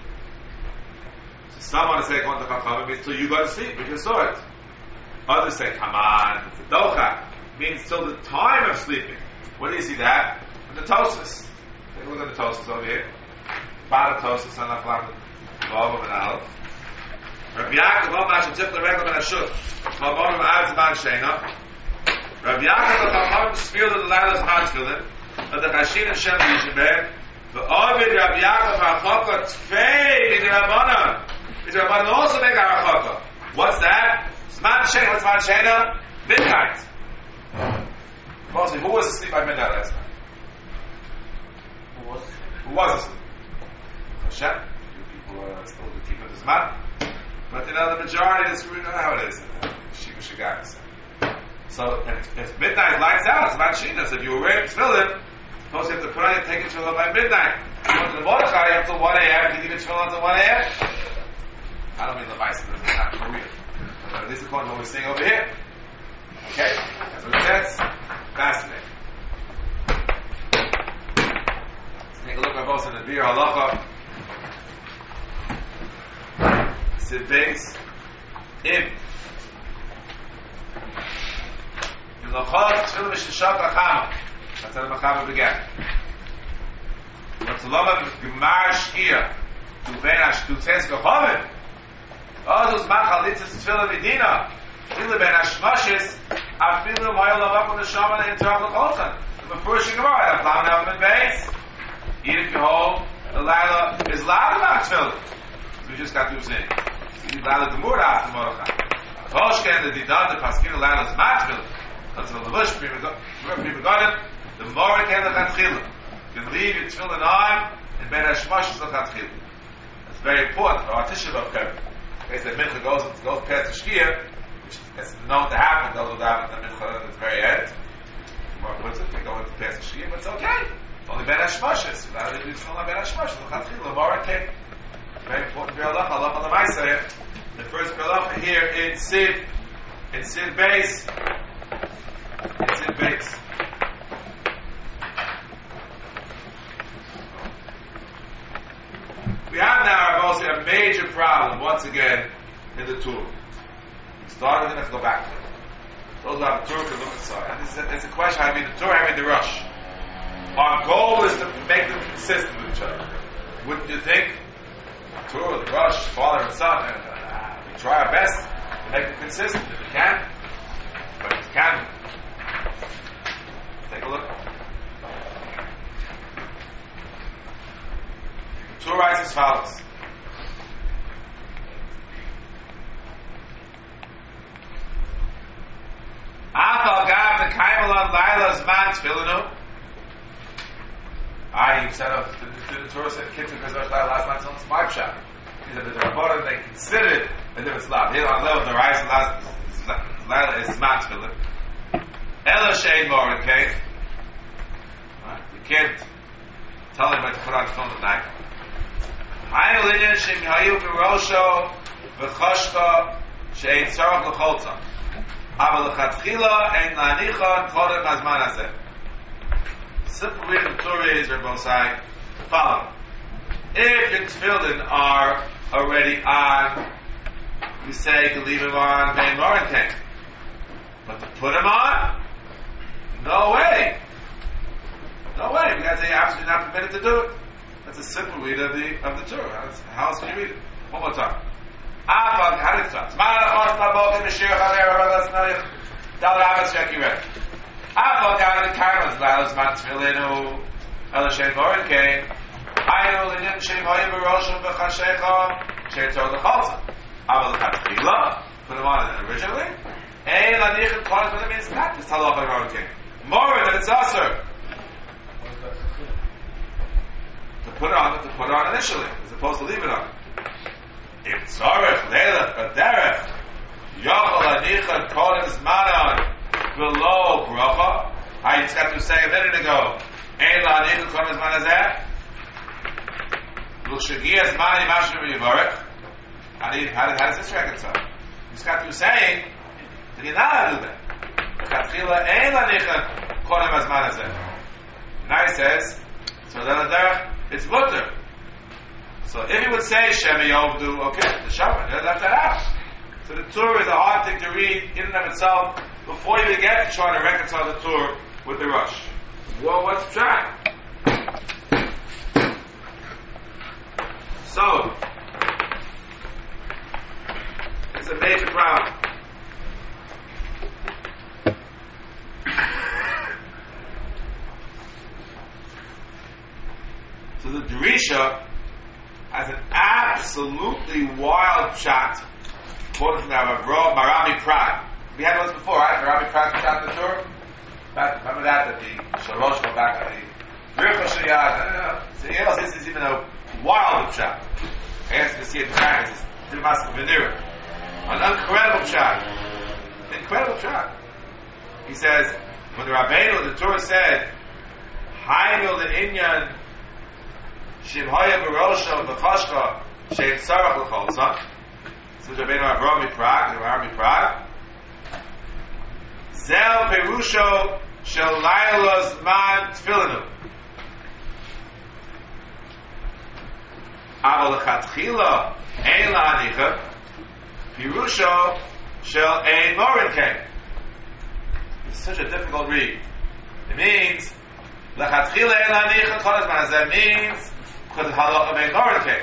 So some want to say, according to Chachamim, means till you go to sleep with your sword. Others say, come on, it's a docha. It means till the time of sleeping. Where do you see that? In the Tosas. Take a look at the Tosas over here. Bottom Tosas on the bottom of an Aleph. Rabbi Yaakov, Om Hashem Tifla Regel Ben Ashut. Malbon of Ad Zman Sheina. Rabbi Yaakov, the Chachamim, Sfil of the Lailas Manshvilin. Of the Chashin of Shem Yishenberg. The Ovid Rabbi Yaakov HaChaka Tfei in the Rabbanan. The Rabbanan also make our HaChaka. What's that? Zman Sheina. What's Zman Sheina? Midnight. Mostly, who was asleep by midnight last night? Who was? Who was asleep? Hashem. You people are still keeping the Zman. But you know, the majority is, you know how it is. Shiva Shagaris. So, if, if midnight lights out, it's not Shina. So if you were wearing tefillin, suppose you have to put on your take your tefillin by midnight. You go to the Mordechai, you have till one a.m. You leave your tefillin until one a.m. I don't mean the vice, this is not for real. But at least according to what we're seeing over here. Okay? That's what it says. Fascinating. Let's take a look at both in the Bir Halacha. Sid base. Im. In Lachot, Tfilah Mishtashat Achama. That's how the Machama began. But Tzoloma Gemar Shkia. Tuven Ashtutz Gechovim. Ozus Machalitzes Tfilah Medina. Tfilah Ben Ashmashis. Afilu Mayol Lavak on the Shaman and Interach L'Cholchan. The first Gemara, the Plam Elman base. Even if you hold, the Laila is loud about Tfilah. We just got through saying. You Laila Gemur after Mordechai. Toshken, the Didan, the Paskin, the Laila is Matfil. Until the Lush, people got it, the more can the Chatchila. You can leave your tefillin on, and Ben Hashmash is the Chatchila. That's very important for our Tisha B'Av Kevin. In case the Mincha goes, goes past the Shkia, which is known to happen, those who happen the Mincha at the very end. More puts it, they go into past the Shkia, but it's okay. It's only Ben Hashmash is. Now they do tefillin on Ben Hashmash, the Chatchila, the more can. Very important for Allah, Allah on the Maisa here. The first B'Alacha here in Sid, in Sid base, it's in base. We have now also a major problem once again in the Torah. We started, we're going to go back to it. Those who have the Torah can look inside. And this is a, it's a question: I mean, the Torah, I mean, the rush. Our goal is to make them consistent with each other. Wouldn't you think? The Torah, the rush, father and son. And, uh, we try our best to make them consistent if we can, but if we can't. Take a look. The Torah writes as follows. Afal gav the kaimelon laila zman tefillinu. Ah, you said up. The Torah said kids because of last night on the smart shop. He said that the Rabbanan they considered a different slab. Here on level the rise last laila is zman tefillinu. Ela shein Mordechai. You can't tell him when to put on the phone at night. Haynu linyan shem hayu b'rosho v'choshka she'ein tzarach l'cholta. Aval l'chatchila ein la'anicha kodem hazman hazeh. Simple reading of the Torah is, Rabbi Osai, the following. If your tefillin are already on, we say you can leave them on vein Mordechai. But to put them on, no way. No way. We gotta say you're absolutely not permitted to do it. That's a simple read of the of the Torah. That's, how else can you read it? One more time. Afal, how did it start? Afal, God, the Karmas, Lalas, Matfilinu, Elashem, Mordechai, Haynu, Linim, Shem, Hayim, Roshim, Bechashecha, Shetor, the Chalza. Aval, the Chatchila, put them on it originally. Ein, Lanichin, Kodesh, but it means not this halacha, Mordechai. More than it's usher. To put it on, to put it on initially, as opposed to leave it on. If tzarech leilach baderech yochol anichan kodem zmanon below bracha, I just got to say a minute ago Ein la anicha kon azman hazeh. L'shagi azman yimashim v'yivarech. How do you, how does this reconcile? He's got to saying that you're not allowed to do that. L'chatchila ein la anicha kon azman hazeh. Now he says, so then it's mutter. So if he would say Shemi Yovdu, okay, the Shabbat, yeah, that's that out. So the Torah is a hard thing to read in and of itself before you get to trying to reconcile the Torah with the Rush. Well, what's the try? So, it's a major problem. So the Durisha has an absolutely wild shot quoted from our bro Marami Prague. We had those before, right? Marami Prague shot the Torah. Back, remember that at the Shalosh go back at the Bircha Shiyad. So you know, this is even a wild shot. I asked to see it in practice. It's the Master Venera. An incredible shot. Incredible shot. He says, when the Rabbeinu, the Torah said, Hainu le'inyan Shim Hoya Barosha B'Chashka Shein Sarach L'Cholza. This is Rabbeinu Avrami Prague, the Rabbeinu Prague. Zel Perusho Shel Lailos Man Tfilinu. Aval L'Chatchila Ein La'anicha Perusho Shel Ein Morinke. It's such a difficult read. It means L'Chatchila Ein La'anicha Chodesh Manazeh means because the halacha made Nora case.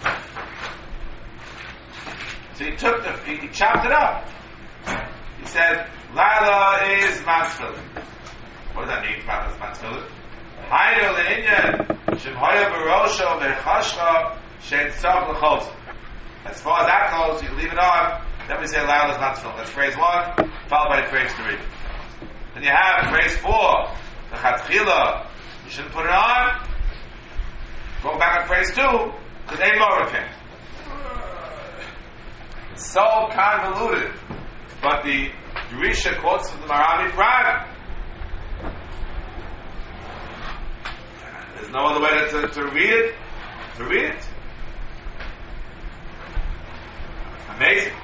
So he took the, he, he chopped it up. He said, Lila is Matzfilin. What does that mean, Matzfilin? Hainu le'inyan, Shem hoya barosho ve'chashcha, shein tzach l'chos. As far as that goes, you leave it on, then we say Lila is Matzfilin. That's phrase one, followed by phrase three. Then you have phrase four, the Chatchila, you shouldn't put it on. Go back on phrase two, because they more came. It's so convoluted. But the Durisha quotes from the Marami Prague. There's no other way to, to, to read it. To read it. Amazing.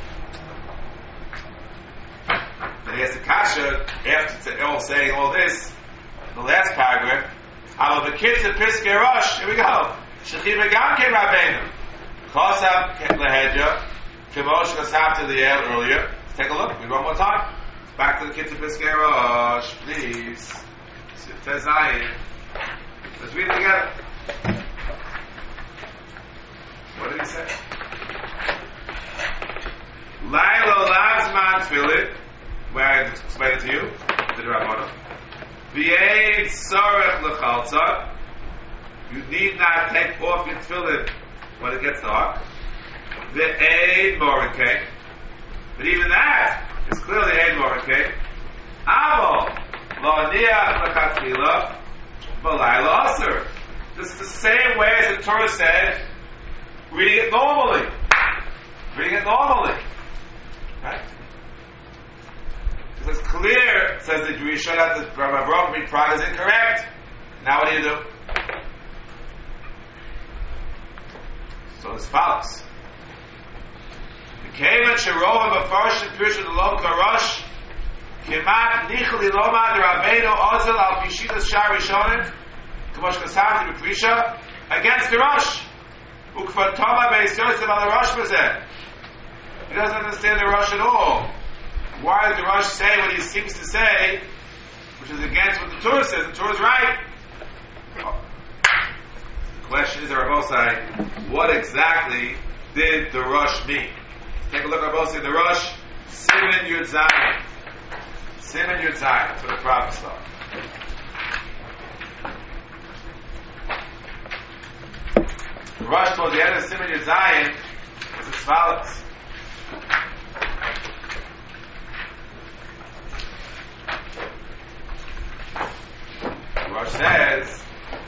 Then he has the kasha, after all saying all this, the last paragraph, out of the kids at Piskei Rosh, here we go. Shechiva Gam Ken Rabbeinu. Chosam Lehedja, Kemosh Chosam to the air earlier. Let's take a look. We one more time. Back to the kids at Piskei Rosh, please. Sifte Zayin. Let's read it together. What did he say? Lailo Lazman Tfilit, where I explained it to you, to the Rabbanah. V'yein tzarech l'chalza. You need not take off your tefillin when it gets dark. V'ein morinke. But even that is clearly ein morinke. Avo lo niach l'chatchila v'layla aser. This is the same way as the Torah said, reading it normally. Reading it normally. Right? It's clear, says the Durisha, that the Rabbi Avrami Prague is incorrect. Now what do you do? So as follows. The Kevan Sherova Mefarshim Pirsha Delom Karosh Kemat Nichli Loma the Rabbeinu Ozel Al Pishitas Shar Rishonim Kamosh Kasavti B'Prisha against the Rosh. Ukvar Toma Beis Yosef Al Rosh Bezeh. He doesn't understand the Rosh at all. Why does the Rosh say what he seems to say, which is against what the Torah says? The Torah is right. Oh. The question is, Rabosai, what exactly did the Rosh mean? Take a look at Rabosai, the Rosh, Siman Yud Zayin. Siman Yud Zayin. That's where the problem starts. The Rosh towards the end of Siman Yud Zayin is as follows. Rosh says,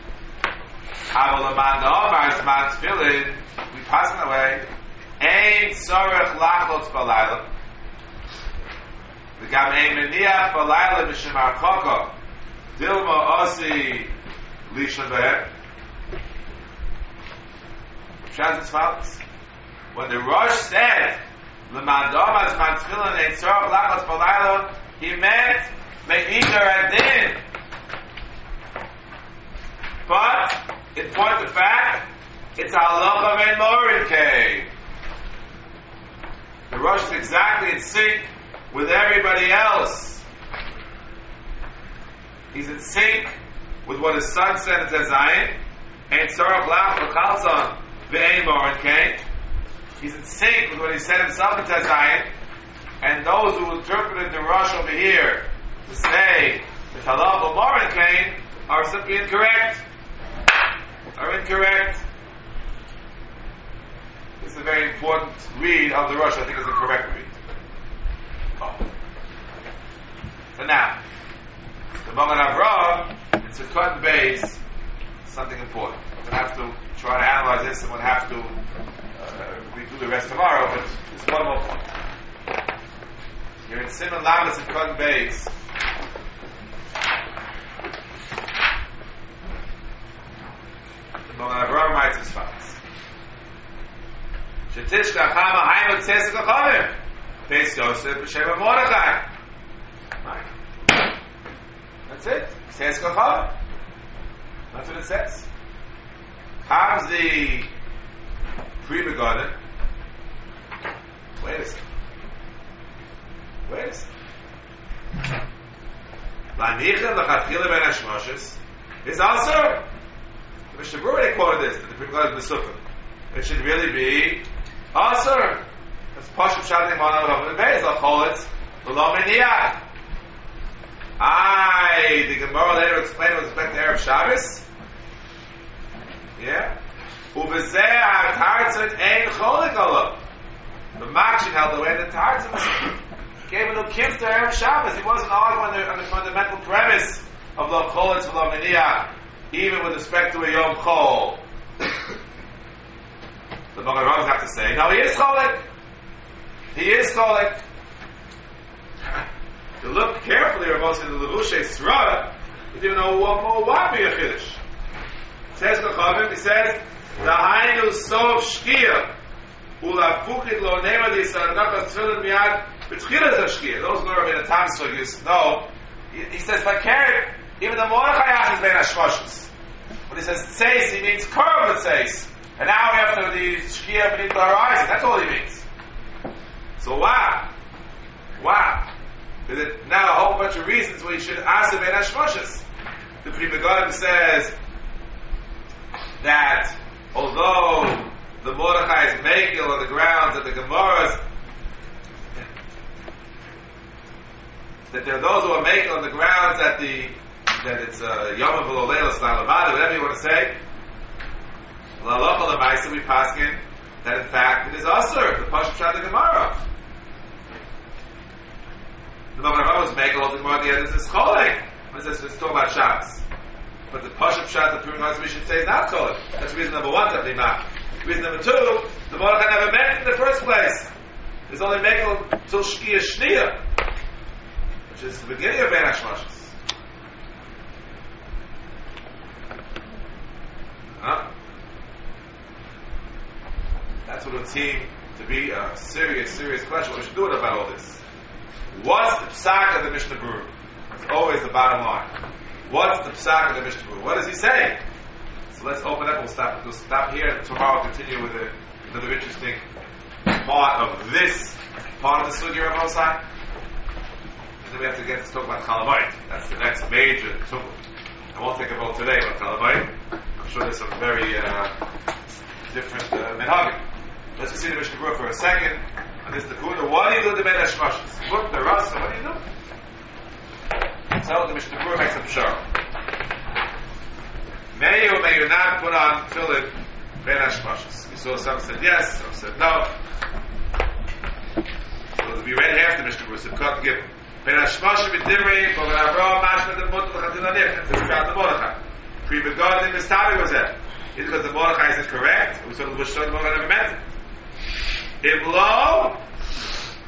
we pass it away. Ein tzorech lachlos balayla. The gam ein meniach balayla b'shemar koko. Dilma Asi Lishon Behem. Shaz is follows. When the Rosh said, L'mandom as man tefillin ein tzorach lachas b'layla, he meant me'ikar adin. But, in point of fact, it's halacha ben morin. The Rosh is exactly in sync with everybody else. He's in sync with what his son said in Tezayin, ein tzorach lachas b'chalzon ve'ein morin. He's in sync with what he said himself in Tezayin, and those who interpreted the Rosh over here to say that halacha morin kain are simply incorrect. Are incorrect. This is a very important read of the Rosh. I think is the correct read. Oh. So now, the Magen Avraham in Sukkot Beis, something important. We're going to have to try to analyze this, and we'll have to uh, redo the rest tomorrow. But there's one more point. Here in Simon Lamed Sukkot Beis. Magen Avraham writes as follows: Shetishka Chama Haimel Tzesek Achavim Beis Yosef B'Sheva Mordechai. Right. That's it. Tzesek Achavim. That's what it says. How's the pre-begotten? Wait a second. Wait a second. La'nichel L'Chatchila Ben Hashmoshes is also. The Mishnah Berurah quoted this, that the pre-begotten is Besukkim. It should really be Asur. It's Pashup Shadim Mana Rav Beis Lacholitz V'lo Meniach. Aye, the Gemara later explained with respect to Erev Shabbos. Yeah. Uvezeh HaTartzin Ein Cholik Olav. The Makshin held the way the Tartzin gave a little kiff to Erev Shabbos. He wasn't arguing on the, on the fundamental premise of Lo Cholitz V'lo Meniach, even with respect to a Yom Chol. The Magen Avraham have to say, no, he is Cholik. He is Cholik. To look carefully, or most in the Levushay Sra, you don't know what more what be a Chiddush. Says the Chavim, he says, Dahainu Sov Shkia, Ulafukit Lo Nema L'Yisrael Tzilin Miyad B'Tchilas HaShkia. Those who are in the time so you know, he, he says, Fakir, even the Mordechai Yach is Ben Hashmoshes. When he says Tzeis, he means curve with Tzeis. And now we have to the Shkia beneath the horizon. That's all he means. So wow. Wow. There's now a whole bunch of reasons why you should ask Ben Hashmoshes. The Pri Megadim says that although the Mordechai is Mekil on the grounds of the Gemaras, that there are those who are Mekil on the grounds that the that it's uh, Yom V'lo Leila Slam Levada, whatever you want to say. L'Halacha L'Maisa we paskin that in fact it is Asur, the Pashup Shat the Gemara. The Magen Avraham was Mekil on the Gemara. The other is Cholik. When it says it's talking about Shabbos, but the Pashup Shat the Purim we should say is not Cholik. That's reason number one. That they not. Reason number two, the Mordechai never met in the first place. There's only Mekil till Shkia Shnia, which is the beginning of Ben Hashmoshes. Huh? That's what would seem to be a serious, serious question. What we should do about all this? What's the psak of the Mishnah Berurah? It's always the bottom line. What's the psak of the Mishnah Berurah? What does he say? So let's open up. We'll stop. We'll stop here, and tomorrow we'll continue with a, another interesting part of this part of the sugya of Osai. And then we have to get to talk about Chalabayit. That's the next major topic. I won't think about today about Chalabayit. I'm sure there's some very uh, different uh, minhagim. Let's just see the Mishnah Berurah for a second. And this is the Kuna. What do you do to Ben Hashmoshes? Look, the Rasa, what do you do? So the Mishnah Berurah makes a pshara. May you or may you not put on tefillin Ben Hashmoshes? You saw some said yes, some said no. So we read half the Mishnah Berurah, so cut give Ben Hashmoshes b'divrei, but when Avraham mashma the mutter l'chatin anich, it's about the Mordechai. Pre-begotten mistabi was that. It's because the Mordechai isn't correct. We saw the Bush the Mordechai never meant it. If lo,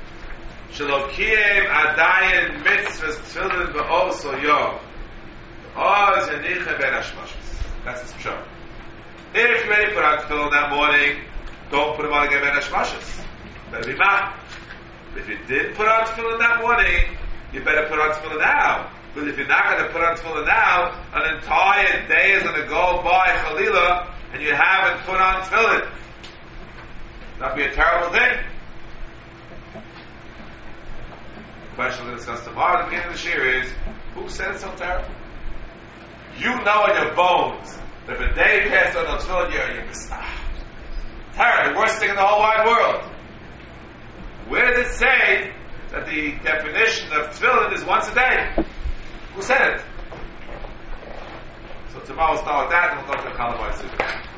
shelo kiyem adayin mitzvahs tefillin b'oso yom. Oz Yanicha Ben Hashmashas. That's the pshat. If you ready put on tefillin that morning, don't put them on again Ben Hashmashas. Better be mad. If you did put on tefillin that morning, you better put on tefillin now. But if you're not going to put on tefillin now, an entire day is going to go by Chalila, and you haven't put on tefillin. That'd be a terrible thing. The question we'll discuss tomorrow at the beginning of the shir is, who said it's so terrible? You know in your bones that if a day passed on no tefillin, you're, you're ah, terrible, the worst thing in the whole wide world. Where did it say that the definition of tefillin is once a day? Who said it? So tomorrow we'll start with that and we'll go to the Kalamai Sukkah.